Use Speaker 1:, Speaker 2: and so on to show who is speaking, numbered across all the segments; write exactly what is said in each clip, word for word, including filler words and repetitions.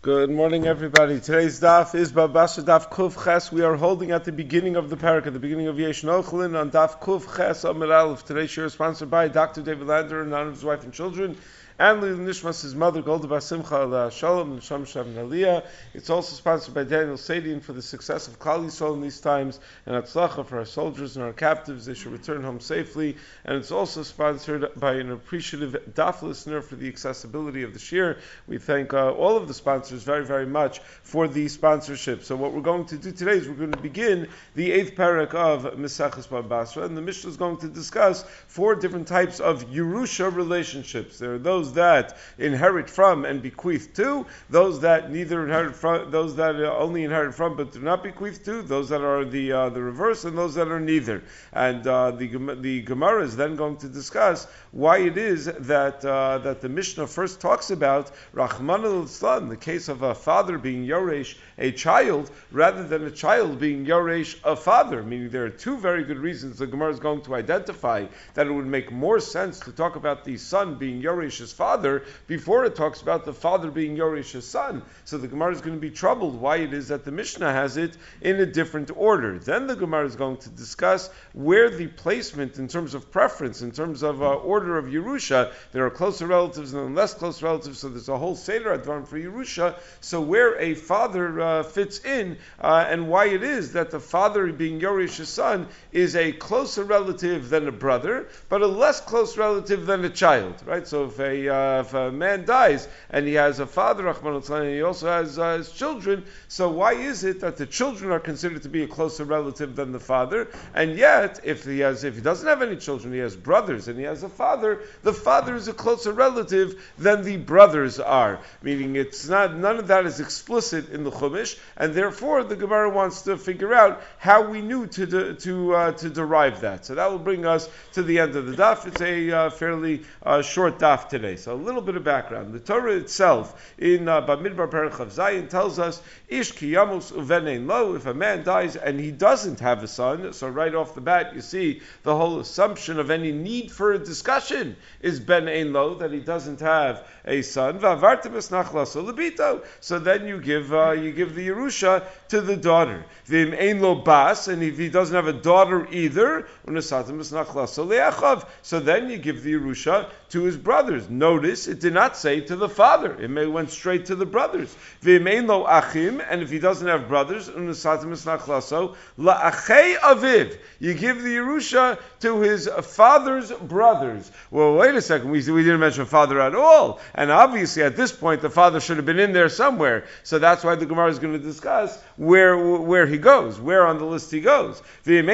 Speaker 1: Good morning, everybody. Today's daf is Babasha Daf Kuf Ches. We are holding at the beginning of the parak, at the beginning of Yesh Nochlin on Daf Kuf Ches Amir Aleph. Today's share is sponsored by Doctor David Lander and none of his wife and children, and Lili Nishmas, his mother, Golda Basimcha Ala Shalom and Sham Shem Aliyah. It's also sponsored by Daniel Sadian for the success of Klal Yisrael in these times, and Atzlacha for our soldiers and our captives. They should return home safely. And it's also sponsored by an appreciative daf listener for the accessibility of the shir. We thank uh, all of the sponsors very, very much for the sponsorship. So what we're going to do today is we're going to begin the eighth parak of Maseches Bava Basra, and the Mishnah is going to discuss four different types of Yerusha relationships. There are those that inherit from and bequeath to, those that neither inherit from, those that only inherit from but do not bequeath to, those that are the uh, the reverse, and those that are neither. And uh, the the Gemara is then going to discuss why it is that uh, that the Mishnah first talks about Rahman al-Islam, the case of a father being Yoresh a child, rather than a child being Yoresh a father. Meaning there are two very good reasons the Gemara is going to identify that it would make more sense to talk about the son being Yoresh's father before it talks about the father being Yoresh's son. So the Gemara is going to be troubled why it is that the Mishnah has it in a different order. Then the Gemara is going to discuss where the placement in terms of preference, in terms of uh, order of Yerusha, there are closer relatives and less close relatives, so there's a whole Seder Advarim for Yerusha. So where a father uh, fits in, uh, and why it is that the father being Yoresh's son is a closer relative than a brother, but a less close relative than a child, right? So if a, uh, if a man dies and he has a father, Rahman al-Islam, and he also has uh, his children, so why is it that the children are considered to be a closer relative than the father? And yet, if he has, if he doesn't have any children, he has brothers and he has a father, the father is a closer relative than the brothers are. Meaning it's not, none of that is explicit in the Chumash, and therefore the Gemara wants to figure out how we knew to de, to uh, to derive that. So that will bring us to the end of the daf. It's a uh, fairly uh, short daf today. So a little bit of background. The Torah itself in uh, Bamidbar Perek Chav Zayin tells us, Ish ki yamus uven ein lo, if a man dies and he doesn't have a son, so right off the bat you see the whole assumption of any need for a discussion is ben ein lo, that he doesn't have a son. V'avartem es nachlaso lebito, so then you give uh, you give the Yerusha to the daughter. V'im ein lo bas, and if he doesn't have a daughter either, unesatem es nachlaso leachav, so then you give the Yerusha to his brothers. Notice it did not say to the father; it may went straight to the brothers. V'im ein lo achim, and if he doesn't have brothers, unesatem es nachlaso laachei aviv, you give the Yerusha to his father's brothers. Well, wait a second, we we didn't mention father at all, and obviously at this point the father should have been in there somewhere. So that's why the Gemara is going to discuss where where he goes, where on the list he goes. And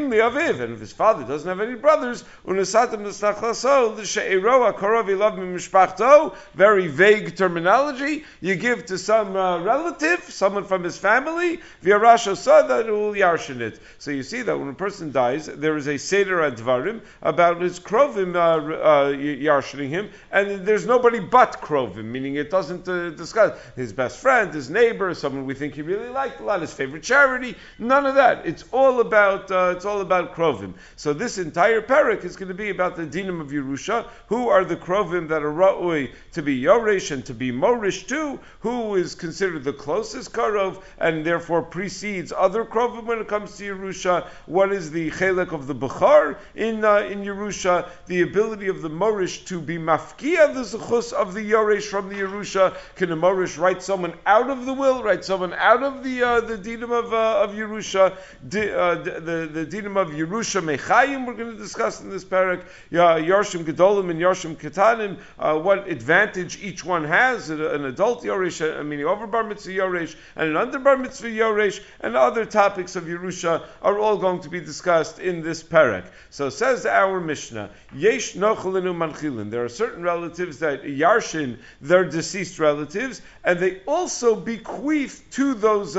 Speaker 1: if his father doesn't have any brothers, very vague terminology, you give to some uh, relative, someone from his family, so you see that when a person dies, there is a Seder Advarim about his Krovim uh, uh, yarshening him, and there's nobody but Krovim, meaning it doesn't uh, discuss his best friend, his neighbor, someone we think he really liked a lot, his favorite charity, none of that. It's all about uh, it's all about Krovim. So this entire parak is going to be about the dinim of Yerusha, who are the Krovim that are ra'ui to be Yoresh and to be Morish too, who is considered the closest Karov, and therefore precedes other Krovim when it comes to Yerusha. What is the Chelek of the Bukhar in uh, in Yerusha? The ability of the Morish to be mafkia the Zechus of the Yoresh from the Yerusha. Can a Morish write someone out of the will, write someone out of the uh, the dinim of uh, of Yerusha, Di, uh, the the dinim of Yerusha Mechayim? We're going to discuss in this parak. Yarshim Gedolim and Yarshim Ketanim. Uh, what advantage each one has? An adult Yoresh, I mean, over bar mitzvah Yoresh, and an under bar mitzvah Yoresh, and other topics of Yerusha are all going to be discussed in this parak. So says our Mishnah, Yesh Nochelinu Manchilin. There are certain relatives that Yarshin their deceased relatives, and they also bequeath to those uh,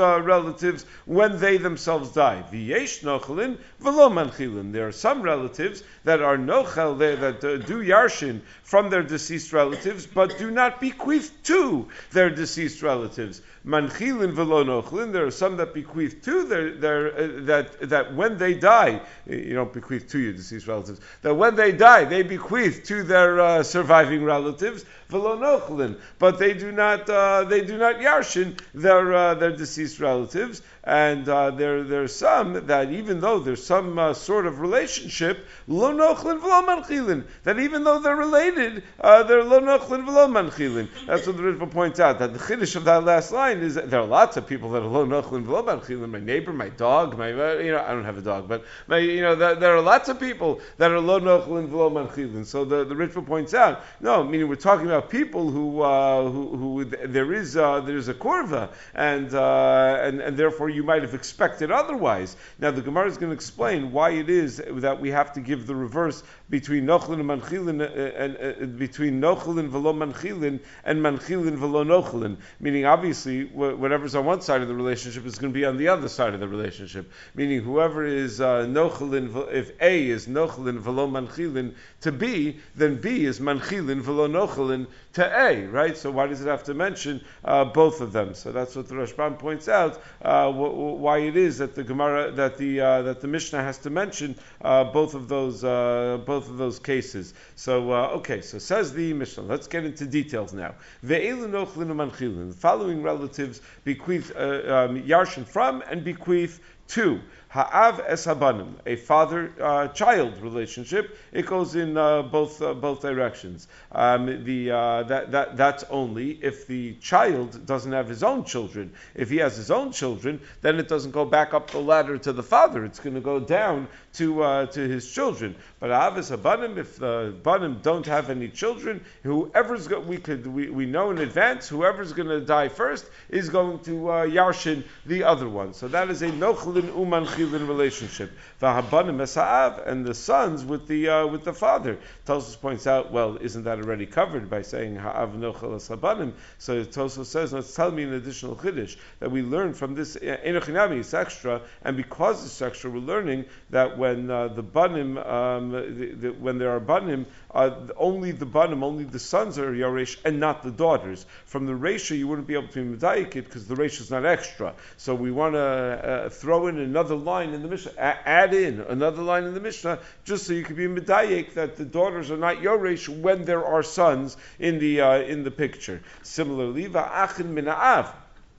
Speaker 1: uh, relatives when they themselves die. V'yesh nochelin v'lo manchilin. There are some relatives that are nochel, that uh, do yarshin from their deceased relatives, but do not bequeath to their deceased relatives. Manchilin v'lo nochelin. There are some that bequeath to their, their uh, that that when they die, you don't bequeath to your deceased relatives. That when they die, they bequeath to their uh, surviving relatives. V'lo nochelin, but they do not uh, they do not yarshin their uh, their deceased relatives. And uh, there there's some that even though there's some uh, sort of relationship, lo nochlin v'lo manchilin, that even though they're related, uh, they're lo nochlin v'lo manchilin. That's what the Ritva points out. That the chiddush of that last line is that there are lots of people that are lo nochlin v'lo manchilin. My neighbor, my dog, my you know I don't have a dog, but my you know that there are lots of people that are lo nochlin v'lo manchilin. So the the Ritva points out, no, meaning we're talking about people who uh, who, who there is uh, there is a korva, and uh, and and therefore you might have expected otherwise. Now the Gemara is going to explain why it is that we have to give the reverse between nochlin and manchilin, and, and uh, between nochlin v'lo manchilin and manchilin v'lo nochlin. Meaning, obviously, wh- whatever's on one side of the relationship is going to be on the other side of the relationship. Meaning, whoever is uh, nochlin, if A is nochlin v'lo manchilin to B, then B is manchilin v'lo nochlin to A, right? So why does it have to mention uh, both of them? So that's what the Rashbam points out. Uh, wh- why it is that the Gemara, that the uh, that the Mishnah has to mention uh, both of those uh, both of those cases. So uh, okay, so says the Mishnah. Let's get into details now. Ve'elu nochlin u'manchilin. The following relatives bequeath uh, um, yarshin from and bequeath to. Ha'av es habanim, a father-child uh, relationship. It goes in uh, both uh, both directions. Um, the uh, that that that's only if the child doesn't have his own children. If he has his own children, then it doesn't go back up the ladder to the father. It's going to go down to uh, to his children. But ha'av es habanim, if the banim don't have any children, whoever's go, we could we, we know in advance whoever's going to die first is going to uh, yarshin the other one. So that is a nochlin uman relationship. V'habanim es ha'av, and the sons with the uh, with the father. Tosfos points out, well, isn't that already covered by saying ha'av nochel es habanim? So Tosfos says, no, it's telling me an additional chiddush that we learn from this enochinami. It's extra, and because it's extra, we're learning that when uh, the banim, um, the, the, when there are banim, uh, only the banim, only the sons are yaresh, and not the daughters. From the ratio, you wouldn't be able to medayik it because the ratio is not extra. So we want to uh, throw in another line in the Mishnah, add in another line in the Mishnah, just so you can be medayik that the daughters are not yoresh when there are sons in the uh, in the picture. Similarly, va'achin min ha'av,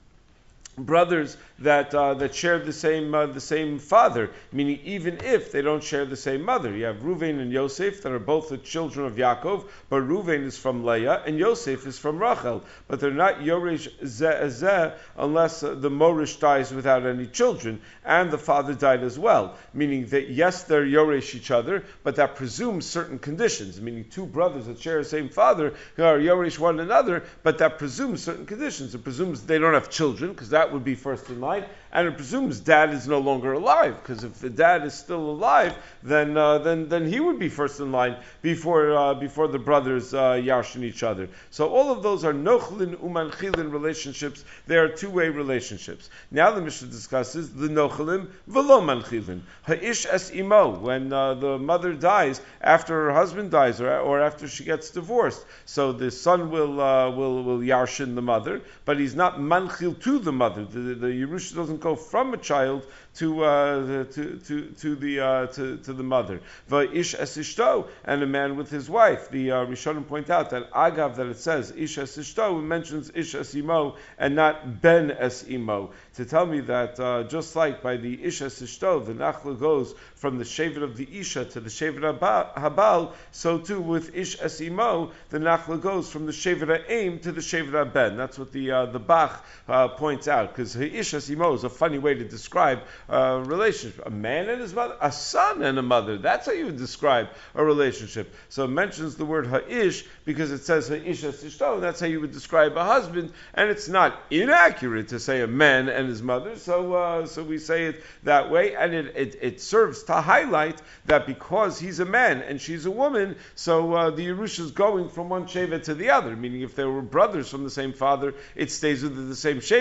Speaker 1: brothers that uh, that share the same uh, the same father, meaning even if they don't share the same mother. You have Ruvain and Yosef that are both the children of Yaakov, but Ruvain is from Leah and Yosef is from Rachel, but they're not Yoresh Zeh Zeh unless uh, the Morish dies without any children, and the father died as well, meaning that yes, they're Yoresh each other, but that presumes certain conditions, meaning two brothers that share the same father are Yoresh one another, but that presumes certain conditions. It presumes they don't have children, because that would be first in line, and it presumes dad is no longer alive, because if the dad is still alive, then uh, then then he would be first in line before uh, before the brothers uh, yarshin each other. So all of those are nochlin umanchilin relationships. They are two-way relationships. Now the Mishnah discusses the nochlim v'lo manchilin. Ha'ish es imo, when uh, the mother dies after her husband dies or, or after she gets divorced. So the son will uh, will will yarshin the mother, but he's not manchil to the mother. The, the Yerusha doesn't go from a child to uh, to to to the uh, to, to the mother. Va'ish es ishto, and a man with his wife. The uh, Rishonim point out that agav that it says ish es ishto, it mentions ish es imo and not ben es imo, to tell me that uh, just like by the ish es ishto, the nachla goes from the shevet of the isha to the shevet habal, so too with ish es imo, the nachla goes from the shevet ha'im to the shevet ha'ben. That's what the uh, the Bach uh, points out, because ish es imo is a funny way to describe a relationship. A man and his mother, a son and a mother. That's how you would describe a relationship. So it mentions the word ha'ish because it says ha'ish es ishto, and that's how you would describe a husband. And it's not inaccurate to say a man and his mother. So uh, so we say it that way, and it, it it serves to highlight that because he's a man and she's a woman, so uh, the Yerusha is going from one shevet to the other. Meaning, if they were brothers from the same father, it stays with the same shevet. If it's a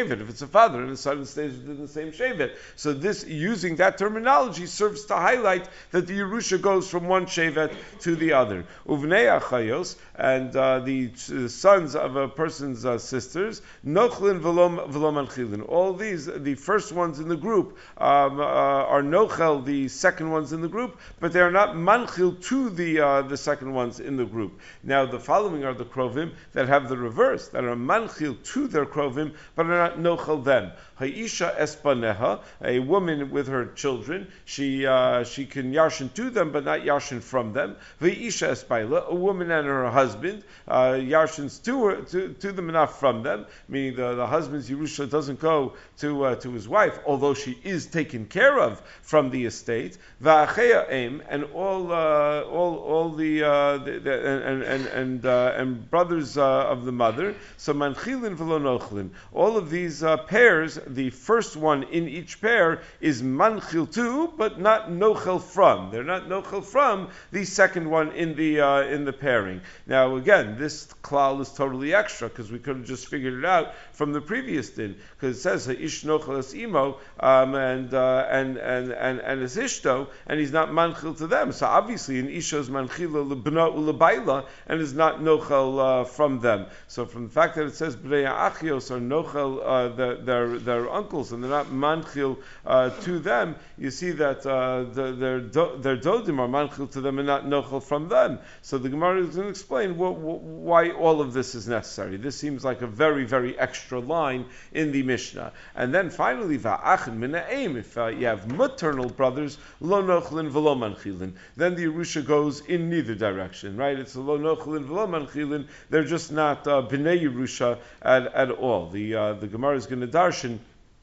Speaker 1: father, and the son stays within the same shevet. So this, using that terminology, serves to highlight that the Yerusha goes from one shevet to the other. Uvnei achayos, and uh, the uh, sons of a person's uh, sisters, nochlin v'lo manchilin. All these, the first ones in the group, um, uh, are nochel, the second ones in the group, but they are not manchil to the uh, the second ones in the group. Now, the following are the krovim that have the reverse, that are manchil to their krovim, but are not nochel them. Ha'isha espaneha, a woman with her children, she uh, she can yarshin to them, but not yarshin from them. V'isha espaila, a woman and her husband, uh, yarshins to her, to, to them and not from them, meaning the, the husband's Yerusha doesn't go to uh, to his wife, although she is taken care of from the estate. Va'achea aim, and all uh, all all the, uh, the, the and and and uh, and brothers uh, of the mother. So manchilin v'lo nochlin. All of these uh, pairs, the first one in each pair is manchil to, but not nochel from. They're not nochel from the second one in the uh, in the pairing. Now again, this klal is totally extra because we could have just figured it out from the previous din, because it says ish nochel es imo um, and uh, and and and and es ishto, and he's not manchil to them. So obviously, an isha is manchila lebna ulebaila and is not nochel uh, from them. So from the fact that it says bnei achios are nochel uh, their, their their uncles and they're not manchil uh, to them, you see that uh, the, their do, their dodim are manchil to them and not nochel from them. So the Gemara is going to explain wh- wh- why all of this is necessary. This seems like a very very extra line in the Mishnah. And then finally, va'achin minaim, if uh, you have maternal brothers, lo nochlin v'lo manchilin, then the Yerusha goes in neither direction, right? It's a lo nochlin v'lo manchilin. They're just not uh, bnei Yerusha at, at all. The uh, the Gemara is going to darshan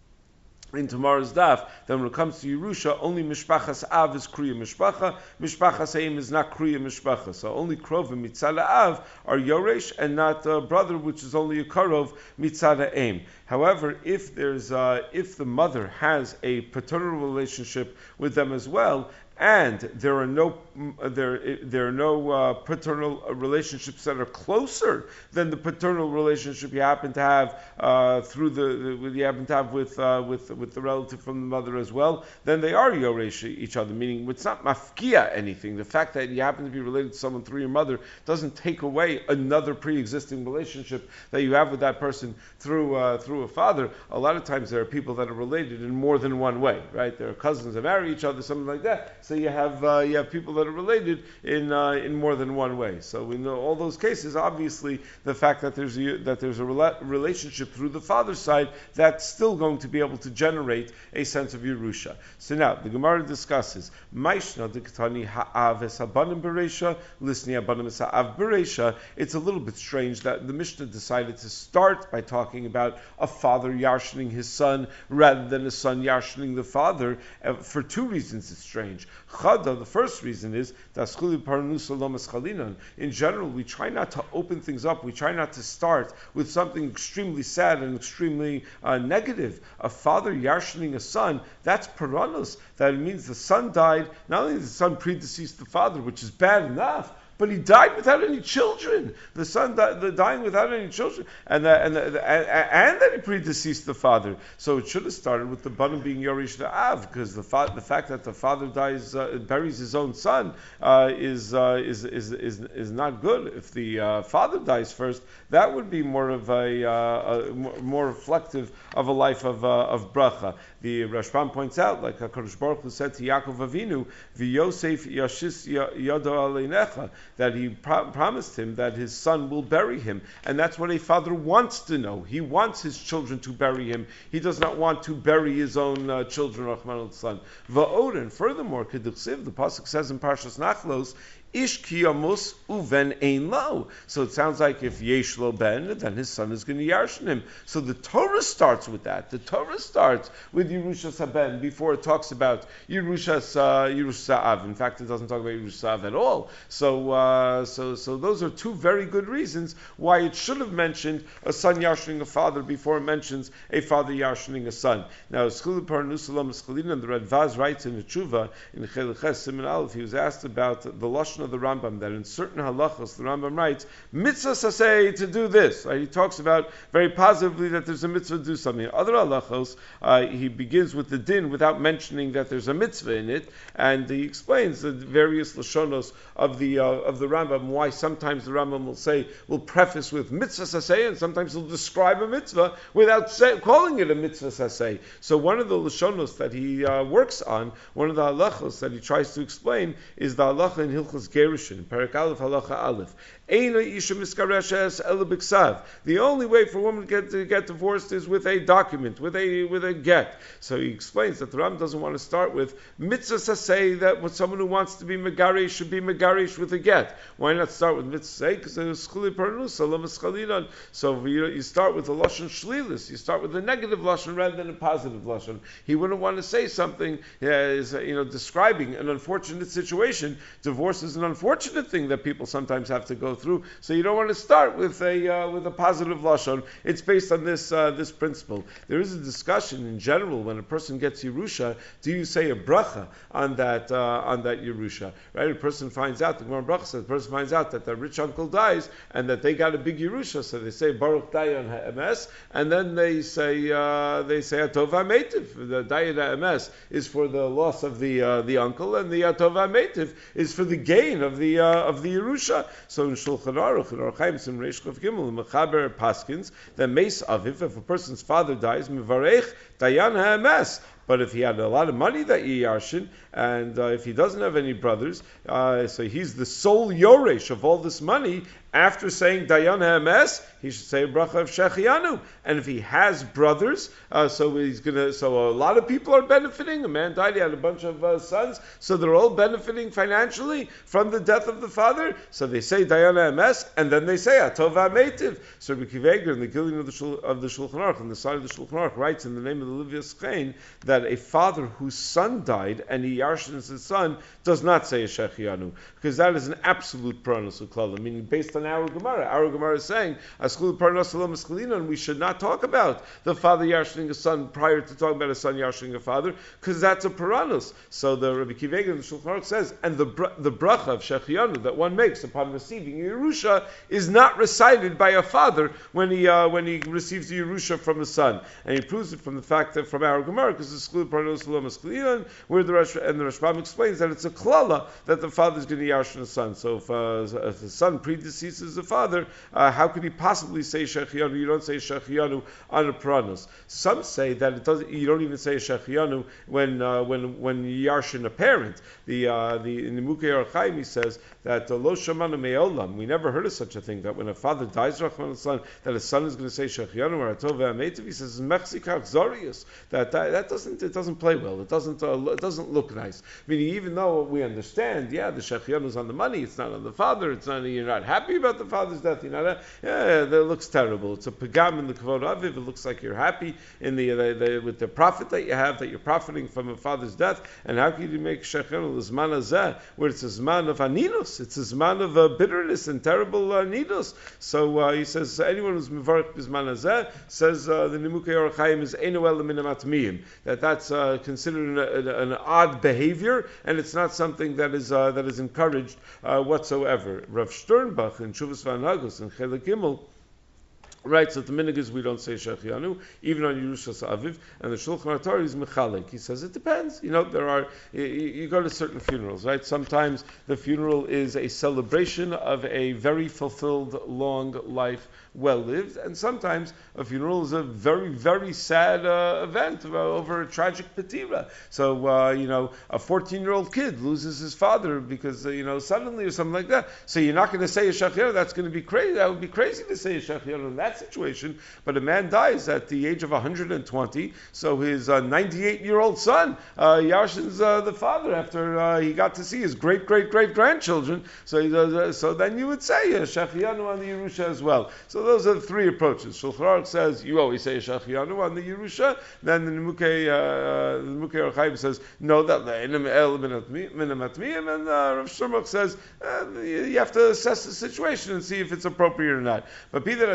Speaker 1: in tomorrow's daf, then when it comes to Yerusha, only Mishpachas Av is Kriya Mishpacha, Mishpachas Aim is not Kriya Mishpacha. So only Krovim Mitzada Av are Yoresh and not uh, brother, which is only a Karov Mitzada Aim. However, if there's uh, if the mother has a paternal relationship with them as well, and there are no there there are no uh, paternal relationships that are closer than the paternal relationship you happen to have uh, through the, the you happen to have with uh, with with the relative from the mother as well, then they are yoresh each other. Meaning, it's not mafkia anything. The fact that you happen to be related to someone through your mother doesn't take away another pre-existing relationship that you have with that person through uh, through a father. A lot of times there are people that are related in more than one way, right? There are cousins that marry each other, something like that. So you have uh, you have people that are related in uh, in more than one way. So in all those cases, obviously, the fact that there's a, that there's a rela- relationship through the father's side, that's still going to be able to generate a sense of Yerusha. So now the Gemara discusses Maishna dekatani ha'av es habanim bereisha, lisni habanim es ha'av bereisha. It's a little bit strange that the Mishnah decided to start by talking about a father yarshening his son rather than a son yarshening the father. Uh, for two reasons, it's strange. Chada, the first reason is in general, we try not to open things up. We try not to start with something extremely sad and extremely uh, negative. A father yarshening a son, that's paranos. That means the son died. Not only did the son predeceased the father, which is bad enough, but he died without any children. The son died, the dying without any children, and the, and, the, the, and and that he predeceased the father. So it should have started with the banim being Yorish Av, because the fa- the fact that the father dies, uh, buries his own son, uh, is, uh, is is is is not good. If the uh, father dies first, that would be more of a, uh, a more reflective of a life of uh, of bracha. The Rashbam points out, like HaKadosh Baruch Hu said to Yaakov Avinu, "V'Yosef Yashis Yado Aleinecha," that he pro- promised him that his son will bury him, and that's what a father wants to know. He wants his children to bury him. He does not want to bury his own uh, children. Rachman al-Tzlan. Va'oden. Furthermore, Keduksiv, the pasuk says in Parshas Nachlos, Ish kiyamus uven ein lo. So it sounds like if yesh lo ben, then his son is going to yarshin him. So the Torah starts with that. The Torah starts with Yerushas haben before it talks about Yerushas uh, Yerushas av. In fact, it doesn't talk about Yerushas av at all. So, uh, so, so those are two very good reasons why it should have mentioned a son yarshining a father before it mentions a father yarshining a son. Now, Schil Parnusalam Schalina, the Red Vaz writes in the Tshuva in Cheleches Siman Aleph, he was asked about the lashon lashon of the Rambam that in certain halachos the Rambam writes mitzvah saseh to do this. Right? He talks about very positively that there's a mitzvah to do something. In other halachos, uh, he begins with the din without mentioning that there's a mitzvah in it, and he explains the various lashonos of the uh, of the Rambam. Why sometimes the Rambam will say will preface with mitzvah saseh, and sometimes he'll describe a mitzvah without say, calling it a mitzvah saseh. So one of the lashonos that he uh, works on, one of the halachos that he tries to explain, is the halacha in Hilchos Gerushin, Perek Aleph, halacha Aleph. The only way for a woman to get, to get divorced is with a document, with a with a get. So he explains that the Ram doesn't want to start with mitzvah saseh, that what someone who wants to be megarish should be megarish with a get. Why not start with mitzvah saseh? Because there's schuli pernusa, lamas chalilan. So you, you start with a lashon shlilis. You start with a negative lashon rather than a positive lashon. He wouldn't want to say something uh, is, you know, describing an unfortunate situation. Divorce is an unfortunate thing that people sometimes have to go through. So you don't want to start with a uh, with a positive lashon. It's based on this uh, this principle. There is a discussion in general when a person gets Yerusha. Do you say a bracha on that uh, on that Yerusha? Right? A person finds out, the Gemara bracha says, the person finds out that their rich uncle dies and that they got a big Yerusha. So they say Baruch Dayan Ha'emes, and then they say uh, they say Atov HaMeitiv. The Dayan Ha'emes is for the loss of the uh, the uncle, and the Atov HaMeitiv is for the gain of the uh, of the Yerusha. So in Shulchan Aruch, in Orach Chaim, in Reish Chav Gimel, Mechaber Paskins, that Meis Aviv, if a person's father dies, Mivarech Dayan Ha'emes. But if he had a lot of money that Yarshin, and uh, if he doesn't have any brothers, uh, so he's the sole Yoresh of all this money, after saying Dayan Ha'emes, he should say a bracha of Shechianu. And if he has brothers, uh, so he's gonna. So a lot of people are benefiting. A man died; he had a bunch of uh, sons, so they're all benefiting financially from the death of the father. So they say Dayan Ha'emes, and then they say Atov HaMeitiv. So Rabbi Akiva Eiger in the Gilin of the Shul, of the Shulchan Aruch, on the side of the Shulchan Aruch, writes in the name of the Livyas Chain that a father whose son died and he yarshins his son does not say a Shechianu, because that is an absolute pranus uklala, meaning based on our Gemara. Our Gemara is saying Askul pranus alam askalinan, and we should not talk about the father yarshining a son prior to talking about a son yarshining a father, because that's a pranus. So the Rabbi Akiva Eiger in the Shulchan Aruch says, and the the bracha of Shechianu that one makes upon receiving Yerusha is not recited by a father when he uh, when he receives the Yerusha from a son, and he proves it from the fact that from our Gemara, because it's exclude pranus alam askalinan, where the Rosh and the Rashbam explains that it's a klala that the father is going to yarshin a son. So if, uh, if the son predeceases the father, uh, how could he possibly say Shechianu? You don't say Shechianu on a pranus. Some say that it doesn't. You don't even say Shechianu when uh, when when you yarshin a parent. The uh, the in the Mukei Orach Chaim he says that lo shamanu me'olam. We never heard of such a thing, that when a father dies, Rachman son, that a son is going to say Shechianu or Atov HaMeitiv. He says Mechzikach Zorius. That, that that doesn't it doesn't play well. It doesn't uh, it doesn't look nice. Meaning, even though we understand, yeah, the Shechianu is on the money, it's not on the father. It's not. You're not happy about the father's death. You're not. Uh, yeah, that looks terrible. It's a pagam in the kavod aviv. It looks like you're happy in the, the, the with the profit that you have, that you're profiting from a father's death. And how can you make Shechianu the zman hazeh, where it's a zman of aninus? It's a zman of uh, bitterness and terrible uh, nidus. So uh, he says anyone who's mevarich b'zman hazeh, says uh, the Nimukei Orach Chaim is enu ela min hamatmiyim, that that's uh, considered an, an, an odd behavior, and it's not something that is uh, that is encouraged uh, whatsoever. Rav Sternbach in Shuvas V'Hanagos in Chelek Gimel writes that the minhag is we don't say Shechianu, even on Yerushas Aviv, and the Shulchan Aruch is Mechalek. He says it depends. You know, there are, you, you go to certain funerals, right? Sometimes the funeral is a celebration of a very fulfilled, long life, well lived, and sometimes a funeral is a very, very sad uh, event uh, over a tragic patira. So, uh, you know, a fourteen-year-old kid loses his father because, uh, you know, suddenly or something like that. So you're not going to say a Shechianu. That's going to be crazy. That would be crazy to say a Shechianu in that situation. But a man dies at the age of one hundred twenty, so his uh, ninety-eight-year-old son uh, yarshins uh, the father after uh, he got to see his great-great-great-grandchildren. So he does, uh, so then you would say a Shechianu on the Yerusha as well. So those are the three approaches. Shulchan Aruch says you always say a Shechianu on the Yerusha. Then the Nimukei uh, the Nimukei Orach Chaim says no, that the enim el min hamatmiyim, and uh, Rav Sternbach says uh, you have to assess the situation and see if it's appropriate or not. But be that as it may, so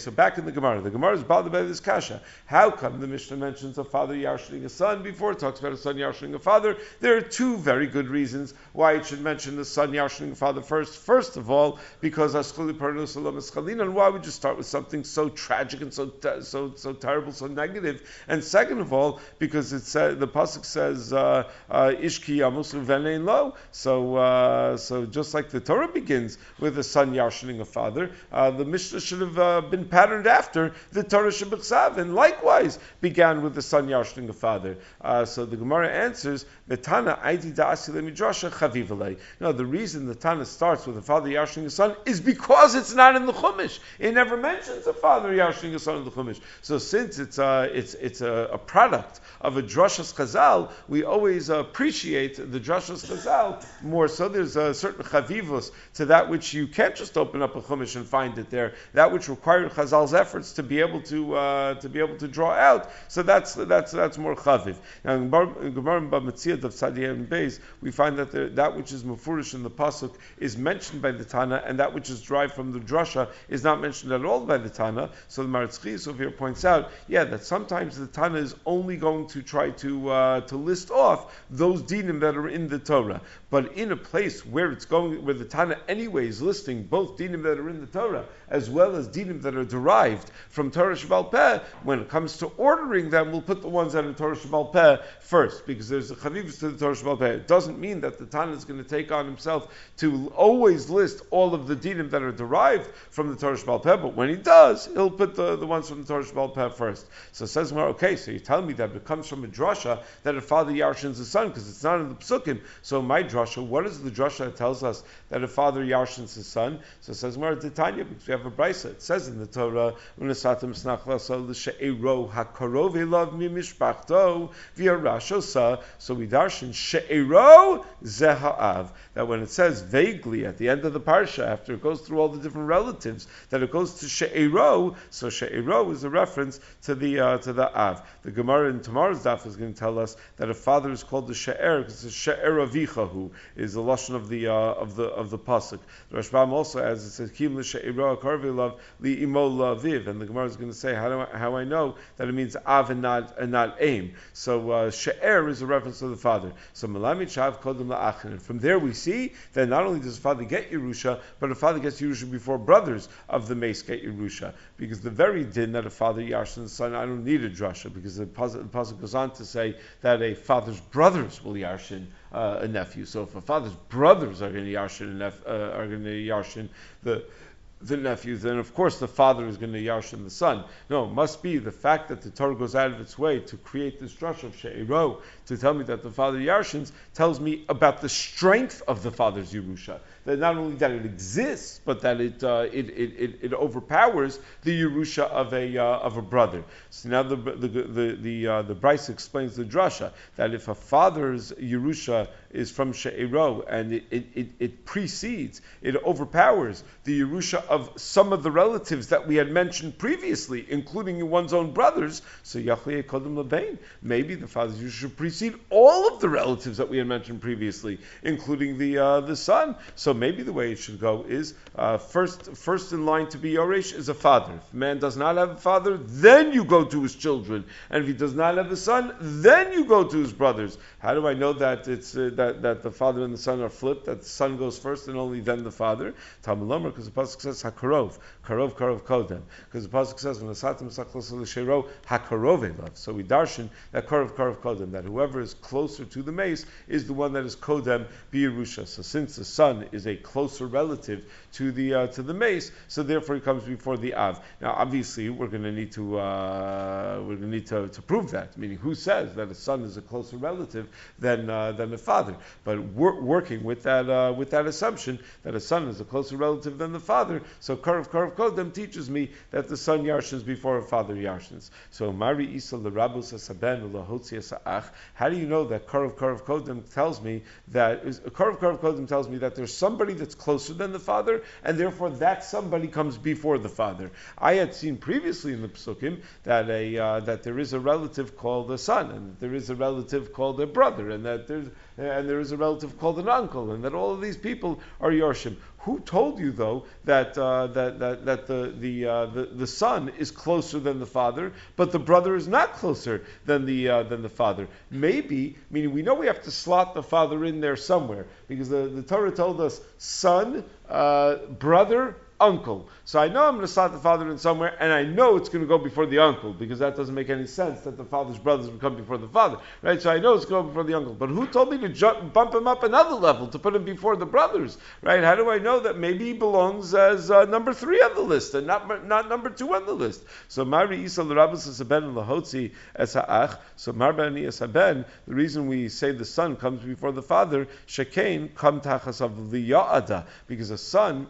Speaker 1: so back in the Gemara. The Gemara is bothered by this kasha. How come the Mishnah mentions a father yarshining a son before it talks about a son yarshining a father? There are two very good reasons why it should mention the son yarshining a father first. First of all, because Aschuli Parnus Olam Eschalin, and why would you start with something so tragic and so so so terrible, so negative? And second of all, because it says the pasuk says uh, uh, Ishki Yamus Venein Lo. So uh, so just like the Torah begins with a son yarshining a father, uh, the Mishnah should have uh, been patterned after the Torah Shebechsav, and likewise began with the son yarshining a father. Uh, so the Gemara answers, Betana Aiti Da'asi Lemidrasha Chavivalei. No, the reason the Tana starts with a father yarshining a son is because it's not in the Chumash. It never mentions a father yarshining a son in the Chumash. So since it's uh, it's it's a, a product of a drashas Chazal, we always uh, appreciate the drashas Chazal more. So there's a certain chavivus to that which you can't just open up a Chumash and find it there. That which required Chazal's efforts to be able to uh, to be able to draw out. So that's that's that's more chaviv. Now in Gemara B'Metziad of Tzadiyah and Beis, we find that the, that which is mufurish in the pasuk is mentioned by the Tana, and that which is derived from the drasha is not mentioned at all by the Tana. So the Maritz Chis over here points out, yeah, that sometimes the Tana is only going to try to uh, to list off those dinim that are in the Torah, but in a place where it's going, where the Tana anyway is listing both dinim that are in the Torah as well as dinim that are derived from Torah Shebal Peh, when it comes to ordering them, we'll put the ones that are in Torah Shebal Peh first, because there's a chavivus to the Torah Shebal Peh. It doesn't mean that the Tana is going to take on himself to always list all of the dinim that are derived from the Torah Shebal Peh, but when he does, he'll put the, the ones from the Torah Shebal Peh first. So it says, well, okay, so you tell me that it comes from a drasha that a father yarshins his son, because it's not in the psukim. So my drasha, what is the drasha that tells us that a father yarshins his son? So it says, well, Tanya, because we have a brisa. It says in the Torah, "Unesatem snachlasa l'she'ero hakarov elav mi mishpachto v'yarashosa." So we darshan she'ero zeh ha'av. That when it says vaguely at the end of the parsha, after it goes through all the different relatives, that it goes to she'ero. So she'ero is a reference to the uh, to the av. The Gemara in tomorrow's daf is going to tell us that a father is called the she'er because the she'er avichahu is the lashon of the uh, of the of the pasuk. The Rashbam also adds, it says kim l'she'ero hakarov elav li imo laviv, and the Gemara is going to say how do I, how I know that it means av and not and not aim. So uh, she'er is a reference to the father. So malami chav kodem la'achin. And from there we see that not only does the father get Yerusha, but the father gets Yerusha before brothers of the mace get Yerusha. Because the very din that a father yarshins his son, I don't need a drasha, because the pasuk goes on to say that a father's brothers will yarshin uh, a nephew. So if a father's brothers are going to yarshin a nep- uh, are going to yarshin the the nephews, then of course the father is going to yarshin the son. No, it must be the fact that the Torah goes out of its way to create this drush of she'ero, to tell me that the father yarshins, tells me about the strength of the father's Yerusha. That not only that it exists, but that it uh, it, it, it it overpowers the Yerusha of a uh, of a brother. So now the the the the, uh, the Bryce explains the drasha that if a father's Yerusha is from she'ero and it, it, it, it precedes, it overpowers the Yerusha of some of the relatives that we had mentioned previously, including one's own brothers, so Yachlei Kodem Lebein, maybe the father's Yerusha should precede all of the relatives that we had mentioned previously, including the uh, the son. So maybe the way it should go is uh, first first in line to be Yoresh is a father. If a man does not have a father, then you go to his children, and if he does not have a son, then you go to his brothers. How do I know that it's uh, that that the father and the son are flipped? That the son goes first and only then the father? Talmud Lomer, because the pasuk says Hakarov, Karov, Karov, Kodem. Because the pasuk says when Asatim Sachlos L'Shero Hakarov Elav. So we darshan that Karov, Karov, Kodem, that whoever is closer to the mace is the one that is Kodem B'Yerusha. So since the son is a closer relative to the uh, to the mace, so therefore he comes before the av. Now, obviously, we're going to need to uh, we're going to need to, to prove that. Meaning, who says that a son is a closer relative than uh, than a father? But we're working with that uh, with that assumption that a son is a closer relative than the father. So Karav Karav Kodem teaches me that the son yarshins before a father yarshins. So Mari Isa L'Rabus Asaben L'Hotzi Asa'ach. How do you know that Karav Karav Kodem tells me that Karav Karav Kodem tells me that there's somebody that's closer than the father, and therefore that somebody comes before the father? I had seen previously in the Psukim that a uh, that there is a relative called a son, and there is a relative called a brother, and that there's and there is a relative called an uncle, and that all of these people are Yorshim. Who told you though that uh, that that that the the, uh, the the son is closer than the father, but the brother is not closer than the uh, than the father? Maybe, meaning we know we have to slot the father in there somewhere because the, the Torah told us son, uh, brother, uncle. So I know I'm going to slot the father in somewhere, and I know it's going to go before the uncle, because that doesn't make any sense that the father's brothers would come before the father, right? So I know it's going to go before the uncle. But who told me to jump, bump him up another level, to put him before the brothers, right? How do I know that maybe he belongs as uh, number three on the list, and not not number two on the list? So Mari Isa l'Rabbos Saben l'Hotzi es ha'ach. So Marbani es haben. The reason we say the son comes before the father, shekain kam tachasav liya'ada, because a son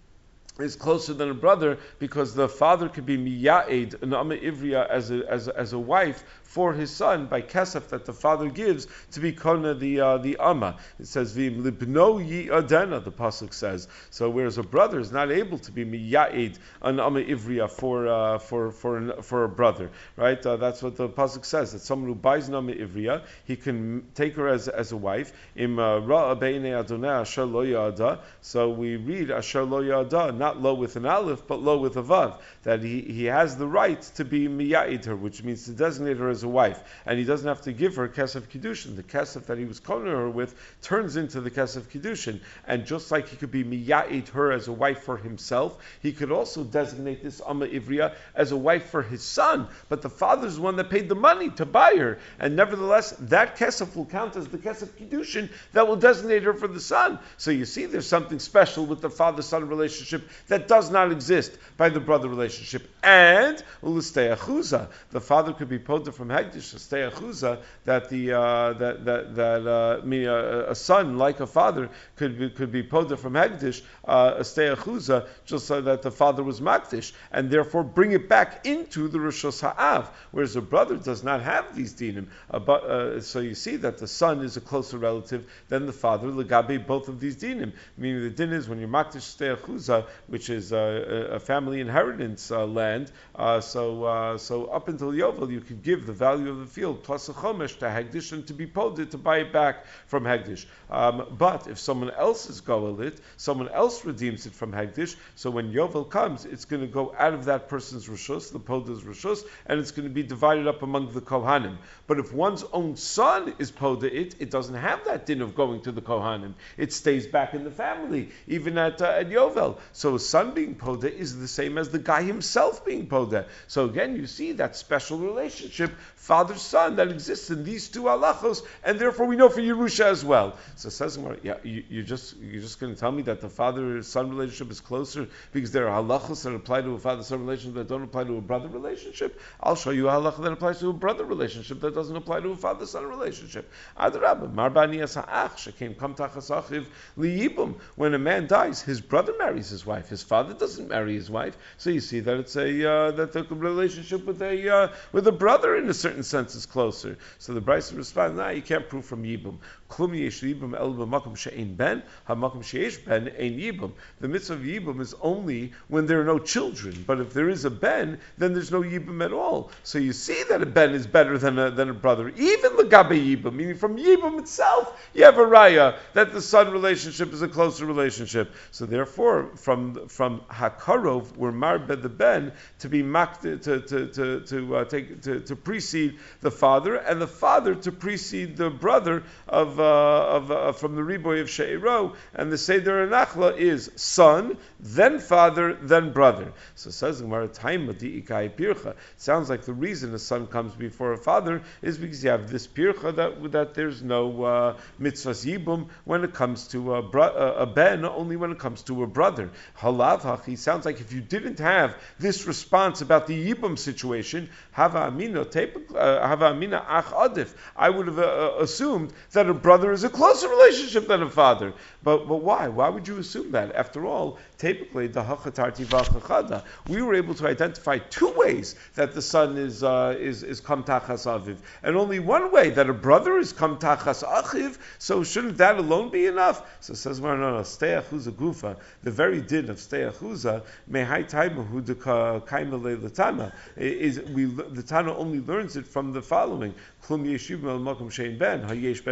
Speaker 1: is closer than a brother, because the father could be miya'ed, an amma ivriya, as a, as a, as a wife for his son by kesef that the father gives to be kona the uh, the amma. It says v'im libno yi'adena, the pasuk says. So whereas a brother is not able to be miya'ed, an amma ivriya for uh, for for an, for a brother, right? Uh, that's what the pasuk says. That someone who buys an amma ivriya, he can take her as as a wife. Im ra'a beinei adonai asher lo ya'ada. So we read asher lo ya'ada, not lo with an aleph, but lo with a vav, that he, he has the right to be miya'id her, which means to designate her as a wife, and he doesn't have to give her kesef kiddushin. The kesef that he was koner her with turns into the kesef kiddushin, and just like he could be miya'id her as a wife for himself, he could also designate this amma ivriya as a wife for his son, but the father's the one that paid the money to buy her, and nevertheless, that kesef will count as the kesef kiddushin that will designate her for the son. So you see, there's something special with the father-son relationship that does not exist by the brother relationship. And ulistei achuza, the father could be poda from hegdish, stei achuza, that the uh, that that that uh, me, uh, a son like a father could be could be poda from hegdish, uh, stei achuza, just so that the father was makdish, and therefore bring it back into the rishos ha'av, whereas a brother does not have these dinim. Uh, but uh, so you see that the son is a closer relative than the father. Legabe both of these dinim, meaning the din is when you're makdish stei achuza, which is uh, a family inheritance uh, land. Uh, so, uh, so up until Yovel, you could give the value of the field plus a chomesh to Hegdish and to be poded to buy it back from Hegdish. Um, but if someone else is goelit, someone else redeems it from Hegdish. So when Yovel comes, it's going to go out of that person's rishus, the poda's rishus, and it's going to be divided up among the kohanim. But if one's own son is poda it, it doesn't have that din of going to the kohanim. It stays back in the family, even at uh, at Yovel. So a son being poda is the same as the guy himself being poda. So again, you see that special relationship, father-son, that exists in these two halachos, and therefore we know for Yerusha as well. So it says, yeah, you, you're just you're just going to tell me that the father-son relationship is closer because there are halachos that apply to a father-son relationship that don't apply to a brother relationship? I'll show you a halacha that applies to a brother relationship that doesn't apply to a father-son relationship. Adrabah, marbani asa'ach shekem kam tachas achiv liyibum. When a man dies, his brother marries his wife. His father doesn't marry his wife. So you see that it's a uh, that the relationship with a uh, with a brother in a certain sense is closer. So the Brisa responds, nah, you can't prove from Yibum. Klum yesh Yibum el b'makom she'ein ben, ha'makom she'esh ben ein Yibum. The mitzvah of Yibum is only when there are no children. But if there is a ben, then there's no Yibum at all. So you see that a ben is better than a, than a brother. Even l'gabe Yibum, meaning from Yibum itself, you have a raya that the son relationship is a closer relationship. So therefore, from from Hakarov, we're married by the ben to be mak to to to to uh, take to, to precede the father, and the father to precede the brother of uh, of uh, from the riboy of She'ero, and the Seder Anachla is son, then father, then brother. So says Gemara, Taima di ikai pircha. Sounds like the reason a son comes before a father is because you have this pircha that that there's no uh, mitzvahs yibum when it comes to a, bro- a ben, only when it comes to a brother. Halav hachi sounds like if you didn't have this response about the yibum situation, hava amina uh, hava amina ach adif, I would have uh, assumed that a brother is a closer relationship than a father. But but why? Why would you assume that? After all, typically the hachatarti v'achachada, we were able to identify two ways that the son is uh, is is kam tachas aviv, and only one way that a brother is kam tachas achiv. So shouldn't that alone be enough? So it says, no, no, no, stei achuza gufa. The very din of stei achuza mehai taima hu deka kaima le'latana is we the Tana only learns it from the following: Klum yeshiv el makom shein ben hayesh ben en yibum.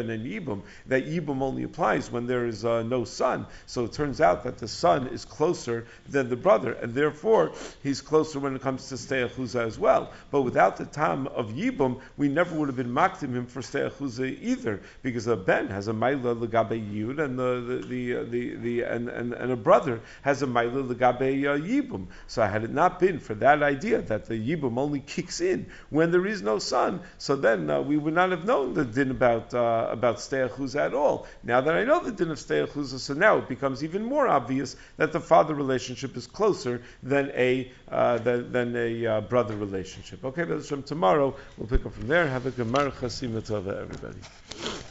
Speaker 1: Yibum, that Yibum only applies when there is uh, no son. So it turns out that the son is closer than the brother, and therefore he's closer when it comes to Stei Achuza as well. But without the tam of Yibum, we never would have been maktim him for Stei Achuza either, because a ben has a Maila Legabe Yud, and the the the, uh, the, the and, and, and a brother has a Maila Legabe uh, Yibum. So had it not been for that idea that the Yibum only kicks in when there is no son, so then uh, we would not have known the din about uh, about Stei Achuza at all. Now that I know the din of Stei Achuza, so now it becomes even more obvious that the father relationship is closer than a uh, than, than a uh, brother relationship. Okay, but from tomorrow we'll pick up from there. Have a Gemara Chasima Tova, everybody.